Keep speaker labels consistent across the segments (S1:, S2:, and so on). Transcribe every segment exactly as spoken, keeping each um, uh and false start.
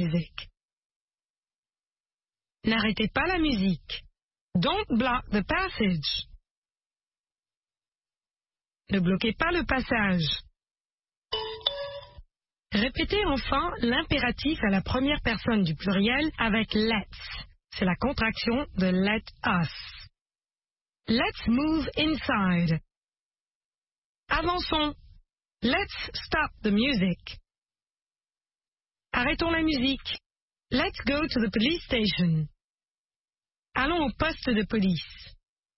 S1: music. N'arrêtez pas la musique. Don't block the passage. Ne bloquez pas le passage. Répétez enfin l'impératif à la première personne du pluriel avec let's. C'est la contraction de let us. Let's move inside. Avançons. Let's stop the music. Arrêtons la musique. Let's go to the police station. Allons au poste de police.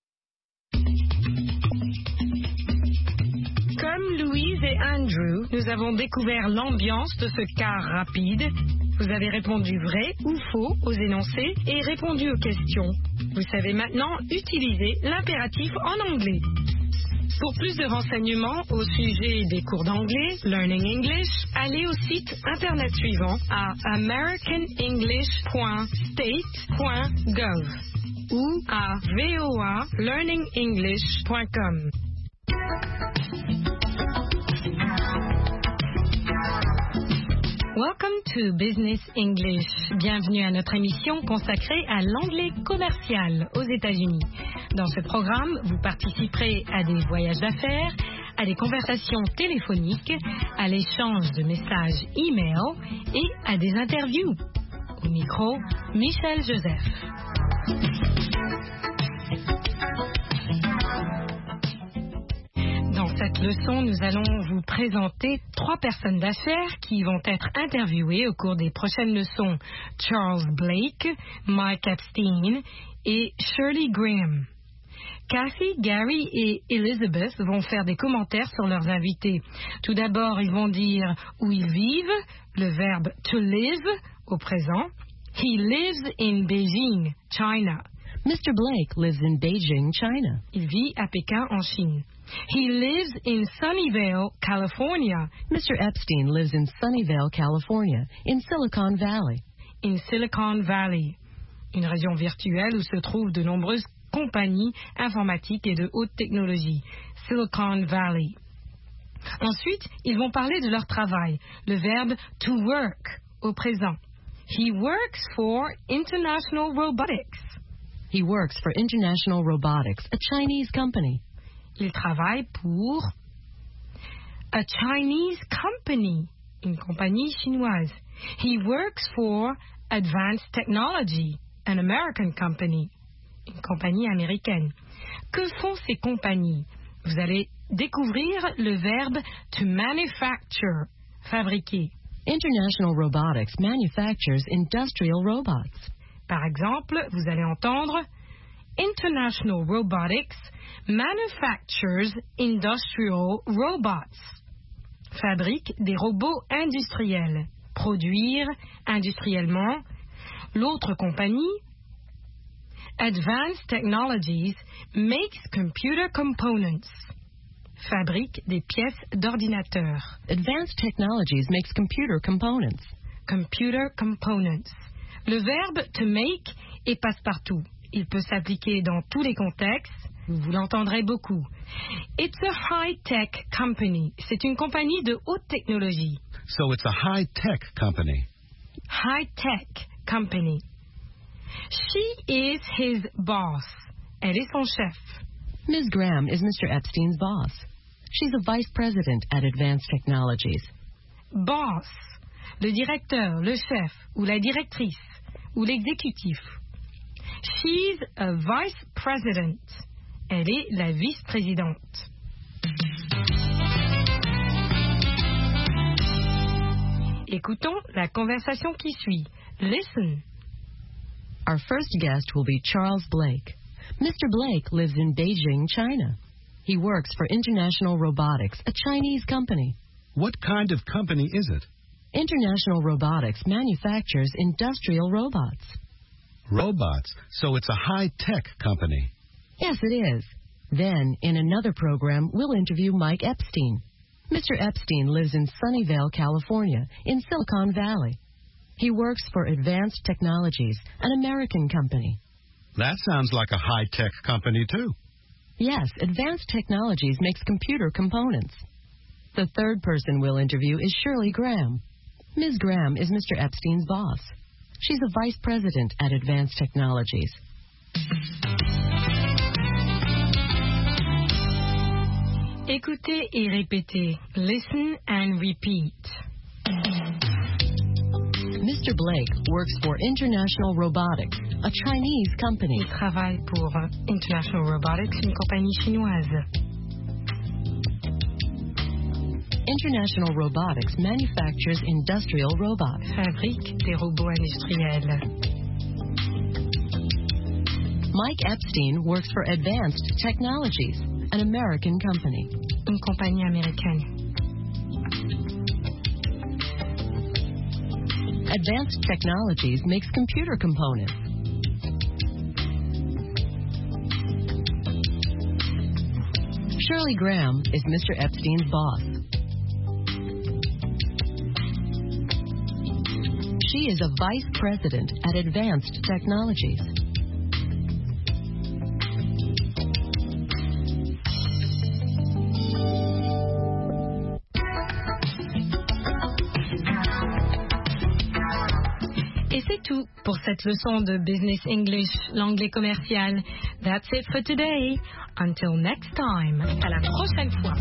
S1: Comme Louise et Andrew, nous avons découvert l'ambiance de ce car rapide. Vous avez répondu vrai ou faux aux énoncés et répondu aux questions. Vous savez maintenant utiliser l'impératif en anglais. Pour plus de renseignements au sujet des cours d'anglais, Learning English, allez au site internet suivant à american english point state point gov ou à v o a learning english point com. Welcome to Business English. Bienvenue à notre émission consacrée à l'anglais commercial aux États-Unis. Dans ce programme, vous participerez à des voyages d'affaires, à des conversations téléphoniques, à l'échange de messages e-mail et à des interviews. Au micro, Michel Joseph. Dans cette leçon, nous allons vous présenter trois personnes d'affaires qui vont être interviewées au cours des prochaines leçons. Charles Blake, Mike Epstein et Shirley Graham. Kathy, Gary et Elizabeth vont faire des commentaires sur leurs invités. Tout d'abord, ils vont dire où ils vivent, le verbe to live au présent. He lives in Beijing, China.
S2: Mister Blake lives in Beijing, China.
S1: Il vit à Pékin, en Chine. He lives in Sunnyvale, California.
S2: Mister Epstein lives in Sunnyvale, California, in Silicon Valley.
S1: In Silicon Valley, une région virtuelle où se trouvent de nombreuses compagnies informatiques et de haute technologie. Silicon Valley. Ensuite, ils vont parler de leur travail, le verbe to work au présent. He works for International Robotics.
S2: He works for International Robotics, a Chinese company.
S1: Il travaille pour a Chinese company, une compagnie chinoise. He works for Advanced Technology, an American company, une compagnie américaine. Que font ces compagnies? Vous allez découvrir le verbe to manufacture, fabriquer.
S2: International Robotics manufactures industrial robots.
S1: Par exemple, vous allez entendre International Robotics manufactures industrial robots. Fabrique des robots industriels. Produire industriellement. L'autre compagnie, Advanced Technologies, makes computer components. Fabrique des pièces d'ordinateur.
S2: Advanced Technologies makes computer components.
S1: Computer components. Le verbe to make est passe-partout. Il peut s'appliquer dans tous les contextes. Vous l'entendrez beaucoup. It's a high-tech company. C'est une compagnie de haute technologie.
S3: So it's a high-tech company.
S1: High-tech company. She is his boss. Elle est son chef.
S2: Miz Graham is Mister Epstein's boss. She's a vice president at Advanced Technologies.
S1: Boss, le directeur, le chef, ou la directrice, ou l'exécutif. She's a vice president. Elle est la vice-présidente. Écoutons la conversation qui suit. Listen.
S2: Our first guest will be Charles Blake. Mister Blake lives in Beijing, China. He works for International Robotics, a Chinese company.
S3: What kind of company is it?
S2: International Robotics manufactures industrial robots.
S3: Robots, so it's a high-tech company.
S2: Yes, it is. Then, in another program, we'll interview Mike Epstein. Mister Epstein lives in Sunnyvale, California, in Silicon Valley. He works for Advanced Technologies, an American company.
S3: That sounds like a high-tech company, too.
S2: Yes, Advanced Technologies makes computer components. The third person we'll interview is Shirley Graham. Miz Graham is Mister Epstein's boss. She's a vice president at Advanced Technologies.
S1: Écoutez et répétez. Listen and repeat.
S2: Mister Blake works for International Robotics, a Chinese company.
S1: Il travaille pour International Robotics, une compagnie chinoise.
S2: International Robotics manufactures industrial robots.
S1: Fabrique des robots industriels.
S2: Mike Epstein works for Advanced Technologies, an American company.
S1: Une compagnie américaine.
S2: Advanced Technologies makes computer components. Shirley Graham is Mister Epstein's boss. She is a vice president at Advanced Technologies.
S1: Et c'est tout pour cette leçon de Business English, l'anglais commercial. That's it for today. Until next time. À la prochaine fois.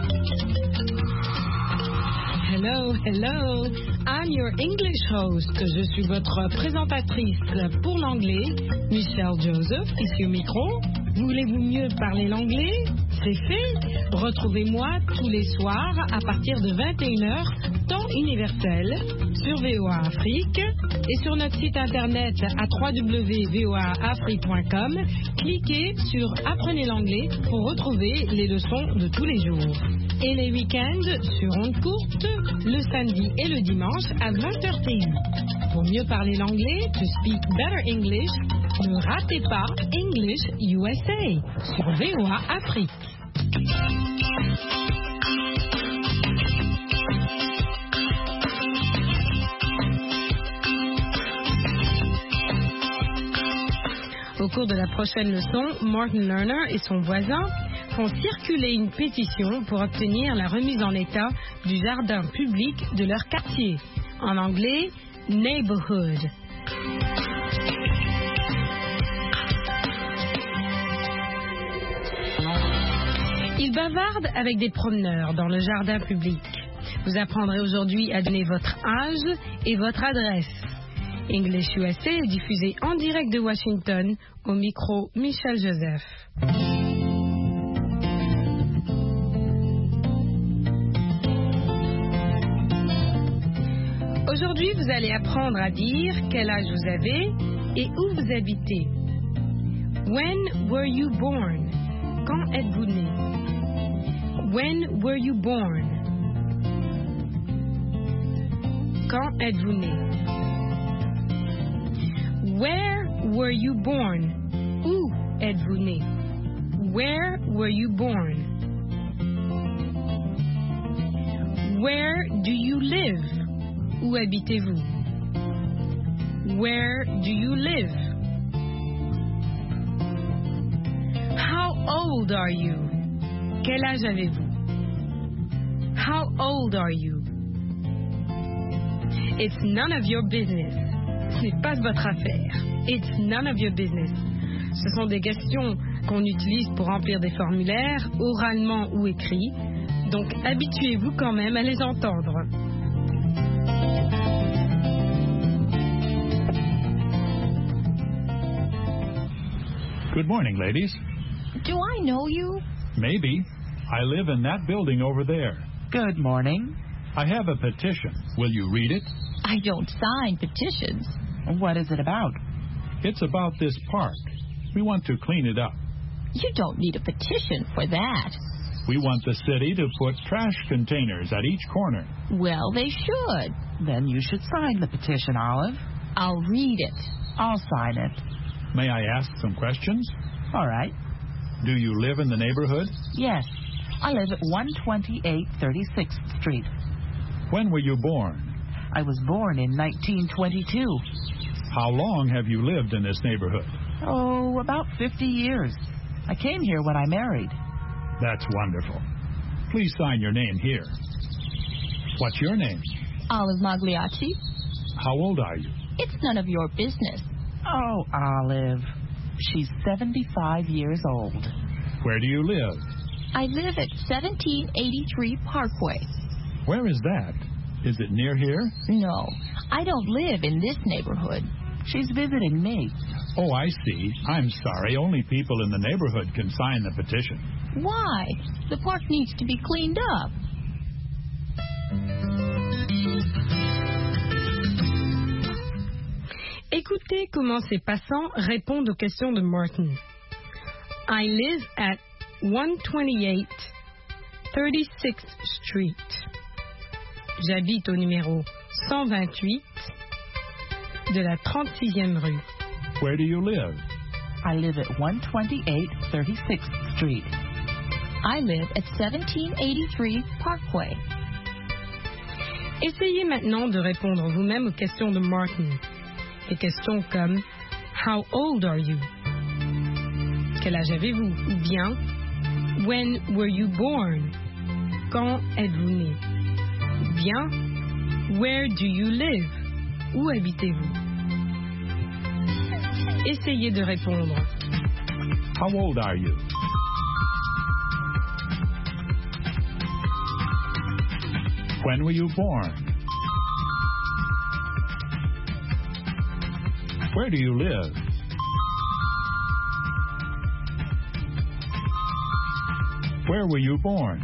S4: Hello, hello. I'm your English host. Je suis votre présentatrice pour l'anglais, Michelle Joseph, ici au micro. Voulez-vous mieux parler l'anglais? C'est fait. Retrouvez-moi tous les soirs à partir de vingt et une heures, temps universel, sur V O A Afrique et sur notre site internet à w w w point v o a afrique point com. Cliquez sur Apprenez l'anglais pour retrouver les leçons de tous les jours. Et les week-ends sur ondes courtes, le samedi et le dimanche à vingt heures T U. Pour mieux parler l'anglais, to speak better English, ne ratez pas English U S A sur V O A Afrique.
S1: Au cours de la prochaine leçon, Martin Lerner et son voisin font circuler une pétition pour obtenir la remise en état du jardin public de leur quartier. En anglais, neighborhood. Ils bavardent avec des promeneurs dans le jardin public. Vous apprendrez aujourd'hui à donner votre âge et votre adresse. English U S A est diffusé en direct de Washington, au micro Michel Joseph. Aujourd'hui, vous allez apprendre à dire quel âge vous avez et où vous habitez. When were you born? Quand êtes-vous né? When were you born? Quand êtes-vous né? Where were you born? Où êtes-vous né? Where were you born? Where do you live? Où habitez-vous? Where do you live? How old are you? Quel âge avez-vous? How old are you? It's none of your business. Ce n'est pas votre affaire. It's none of your business. Ce sont des questions qu'on utilise pour remplir des formulaires, oralement ou écrits. Donc habituez-vous quand même à les entendre.
S5: Good morning, ladies.
S6: Do I know you?
S5: Maybe. I live in that building over there.
S6: Good morning.
S5: I have a petition. Will you read it?
S6: I don't sign petitions. What is it about?
S5: It's about this park. We want to clean it up.
S6: You don't need a petition for that.
S5: We want the city to put trash containers at each corner.
S6: Well, they should.
S7: Then you should sign the petition, Olive.
S6: I'll read it.
S7: I'll sign it.
S5: May I ask some questions?
S7: All right.
S5: Do you live in the neighborhood?
S7: Yes. I live at one twenty-eight thirty-sixth Street.
S5: When were you born?
S7: I was born in nineteen twenty-two.
S5: How long have you lived in this neighborhood?
S7: Oh, about fifty years. I came here when I married.
S5: That's wonderful. Please sign your name here. What's your name?
S6: Olive Magliacci.
S5: How old are you?
S6: It's none of your business.
S7: Oh, Olive. She's seventy-five years old.
S5: Where do you live?
S6: I live at seventeen eighty-three Parkway.
S5: Where is that? Is it near here?
S6: No, I don't live in this neighborhood.
S7: She's visiting me.
S5: Oh, I see. I'm sorry. Only people in the neighborhood can sign the petition.
S6: Why? The park needs to be cleaned up.
S1: Écoutez comment ces passants répondent aux questions de Martin. I live at one twenty-eight thirty-sixth Street. J'habite au numéro cent vingt-huit de la trente-sixième rue.
S5: Where do you live?
S7: I live at one twenty-eight thirty-sixth Street.
S6: I live at seventeen eighty-three Parkway.
S1: Essayez maintenant de répondre vous-même aux questions de Martin. Des questions comme How old are you? Quel âge avez-vous? Ou bien When were you born? Quand êtes-vous né? Ou bien Where do you live? Où habitez-vous? Essayez de répondre.
S5: How old are you? When were you born? Where do you live? Where were you born?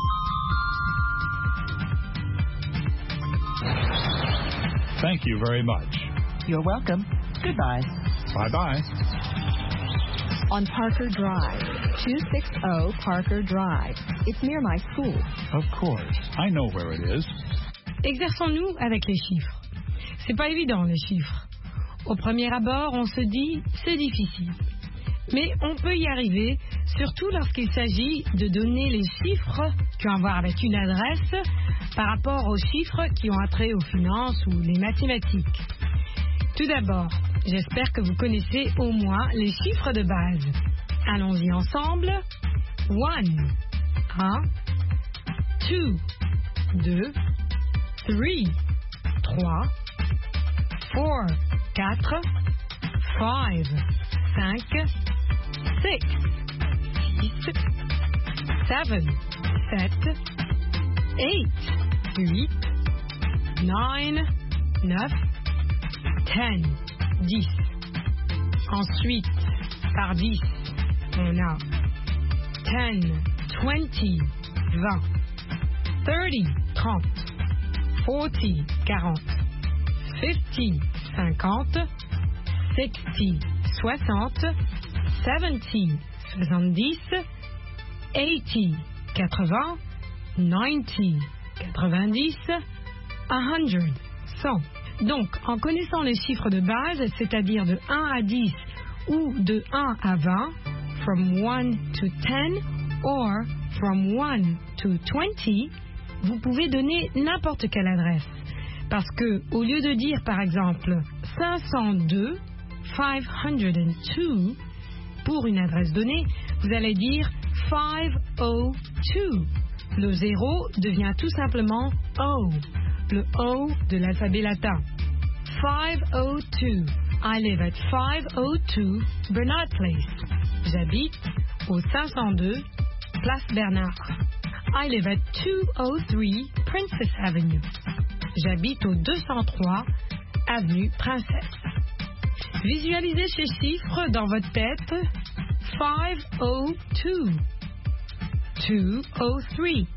S5: Thank you very much.
S7: You're welcome. Goodbye.
S5: Bye-bye.
S8: On Parker Drive, two sixty Parker Drive. It's near my school.
S5: Of course. I know where it is.
S1: Exerçons-nous avec les chiffres. C'est pas évident, les chiffres. Au premier abord, on se dit, c'est difficile. Mais on peut y arriver, surtout lorsqu'il s'agit de donner les chiffres qui ont à voir avec une adresse par rapport aux chiffres qui ont attrait aux finances ou les mathématiques. Tout d'abord, j'espère que vous connaissez au moins les chiffres de base. Allons-y ensemble. One, un, two, deux, three, trois, four, quatre, five, cinq, six, six, seven, sept, eight, huit, nine, neuf, ten, dix. Ensuite, par dix, on a ten, twenty, vingt, thirty, trente, forty, quarante, fifty, cinquante, sixty, soixante, seventy, soixante-dix, eighty, quatre-vingts, ninety, quatre-vingt-dix, one hundred, cent. Donc, en connaissant les chiffres de base, c'est-à-dire de un à dix ou de un à vingt, from one to ten or from one to twenty, vous pouvez donner n'importe quelle adresse. Parce que, au lieu de dire, par exemple, cinq cent deux, five hundred two, pour une adresse donnée, vous allez dire five oh two. Le zéro devient tout simplement O, le O de l'alphabet latin. five oh two. I live at five oh two Bernard Place. J'habite au cinq cent deux Place Bernard. I live at two oh three Princess Avenue. J'habite au deux cent trois Avenue Princesse. Visualisez ces chiffres dans votre tête. five oh two, two oh three.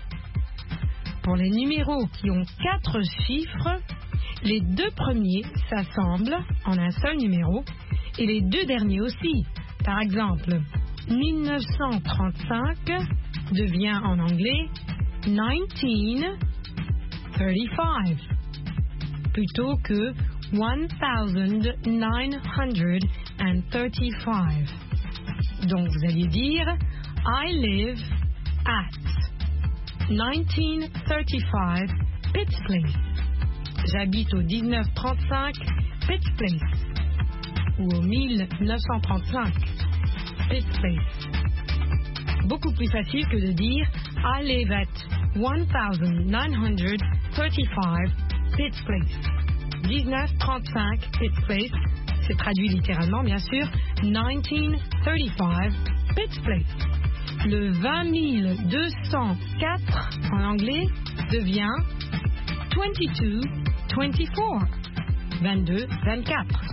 S1: Pour les numéros qui ont quatre chiffres, les deux premiers s'assemblent en un seul numéro et les deux derniers aussi. Par exemple, mille neuf cent trente-cinq devient en anglais nineteen thirty-five plutôt que nineteen thirty-five. Donc vous allez dire I live at nineteen thirty-five Pitts Place. J'habite au dix-neuf trente-cinq Pitts Place ou au mille neuf cent trente-cinq Pitts Place. Beaucoup plus facile que de dire I live at nineteen thirty-five Pitt's Place. dix-neuf trente-cinq Pitt's Place. C'est traduit littéralement, bien sûr. dix-neuf trente-cinq Pitt's Place. Le vingt mille deux cent quatre en anglais devient vingt-deux vingt-quatre. vingt-deux vingt-quatre.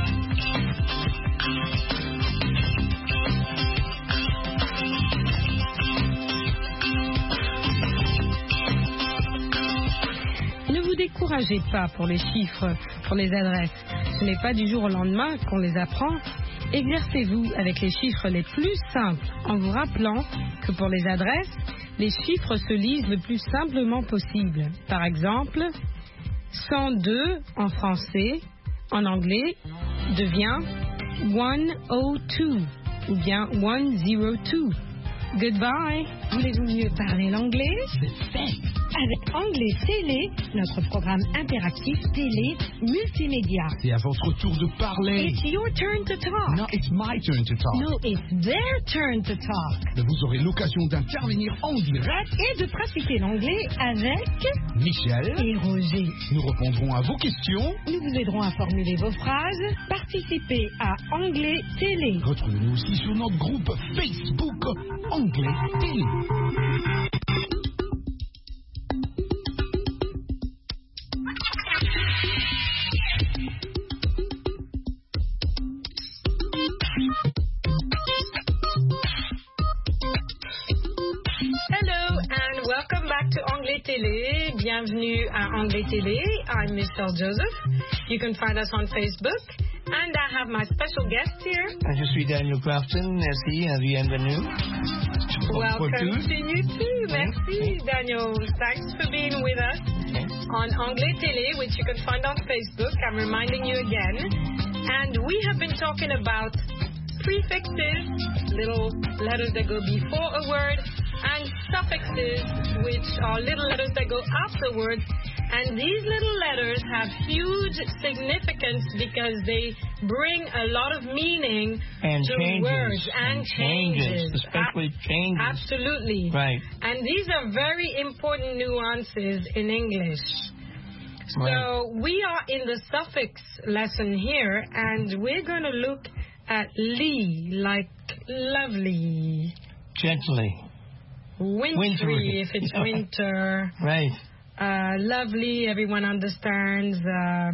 S1: Ne vous découragez pas pour les chiffres, pour les adresses. Ce n'est pas du jour au lendemain qu'on les apprend. Exercez-vous avec les chiffres les plus simples en vous rappelant que pour les adresses, les chiffres se lisent le plus simplement possible. Par exemple, cent deux en français, en anglais, devient cent deux ou bien cent deux. Goodbye. Voulez-vous mieux parler l'anglais? C'est fait. Avec Anglais Télé, notre programme interactif télé multimédia.
S9: C'est à votre tour de parler.
S1: It's your turn to talk.
S9: No, it's my turn to talk.
S1: No, it's their turn to talk.
S9: Vous aurez l'occasion d'intervenir en direct
S1: et de pratiquer l'anglais avec
S9: Michel
S1: et Roger.
S9: Nous répondrons à vos questions.
S1: Nous vous aiderons à formuler vos phrases. Participez à Anglais Télé.
S9: Retrouvez-nous aussi sur notre groupe Facebook Anglais Télé.
S1: Hello and welcome back to Anglais Télé. Bienvenue à Anglais Télé. I'm Michelle Joseph. You can find us on Facebook. And I have my special guest here.
S10: Je suis Daniel Crafton. Merci, bienvenue.
S1: Welcome to you too. Merci, Daniel. Thanks for being with us on Anglais Télé, which you can find on Facebook. I'm reminding you again. And we have been talking about prefixes, little letters that go before a word, and suffixes, which are little letters that go afterwards. And these little letters have huge significance because they bring a lot of meaning
S10: and
S1: to
S10: changes,
S1: words and,
S10: and
S1: changes.
S10: changes, especially changes.
S1: Absolutely.
S10: Right.
S1: And these are very important nuances in English. So
S10: right.
S1: we are in the suffix lesson here, and we're going to look at "ly," like lovely.
S10: Gently.
S1: Wintry,
S10: Wintry.
S1: if it's winter.
S10: Right.
S1: Uh, lovely, everyone understands. Uh,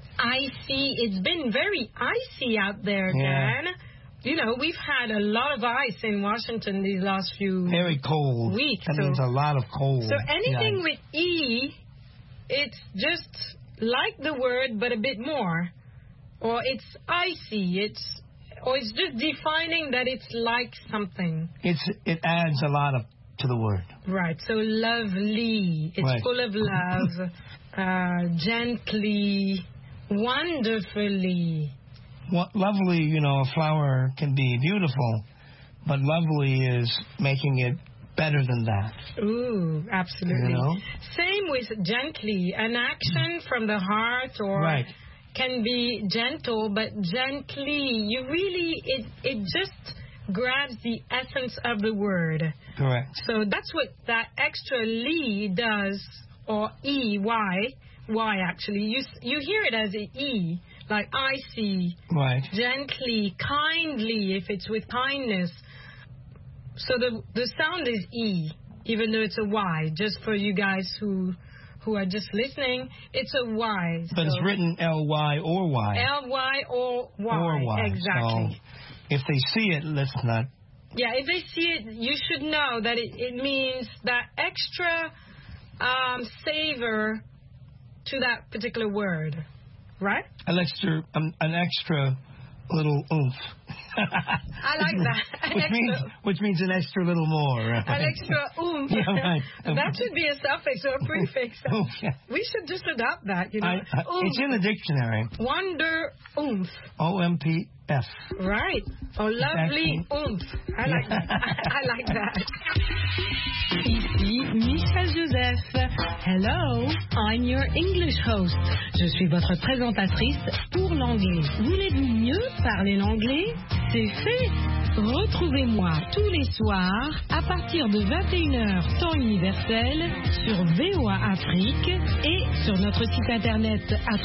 S1: icy, it's been very icy out there,
S10: yeah.
S1: Dan. You know, we've had a lot of ice in Washington these last few
S10: Very cold.
S1: weeks.
S10: That
S1: so,
S10: means a lot of cold.
S1: So anything
S10: yeah.
S1: with E, it's just like the word, but a bit more. Or it's icy, it's, or it's just defining that it's like something.
S10: It's It adds a lot of to the word.
S1: Right, so lovely, it's
S10: right.
S1: full of love, uh, gently, wonderfully.
S10: Well, lovely, you know, a flower can be beautiful, but lovely is making it better than that.
S1: Ooh, absolutely.
S10: You know?
S1: Same with gently, an action from the heart or
S10: right.
S1: can be gentle, but gently, you really, it, it just grabs the essence of the word.
S10: Correct.
S1: So that's what that extra "ly" does, or E, Y, Y actually. You you hear it as an E, like icy,
S10: right.
S1: gently, kindly, if it's with kindness. So the the sound is E, even though it's a Y. Just for you guys who who are just listening, it's a Y.
S10: But
S1: so
S10: it's written L Y or Y.
S1: L Y or Y.
S10: Or Y.
S1: Exactly.
S10: So if they see it, let's not.
S1: Yeah, if they see it, you should know that it, it means that extra um, savor to that particular word, right?
S10: An extra, um, an extra little oomph.
S1: I like that.
S10: which means, which means an extra little more. Right?
S1: An extra oomph.
S10: Yeah, right.
S1: That should be a suffix or a prefix.
S10: Oomph, yeah.
S1: We should just adopt that, you know.
S10: I, I, it's in the dictionary.
S1: Wonder oomph.
S10: O M P F.
S1: Right. Oh, lovely oomph. I like that. I like that. Ici, Michelle Joseph. Hello, I'm your English host. Je suis votre présentatrice pour l'anglais. Voulez-vous mieux parler l'anglais? C'est fait.
S4: Retrouvez-moi tous les soirs à partir de vingt et une heures temps universel sur V O A Afrique et sur notre site internet à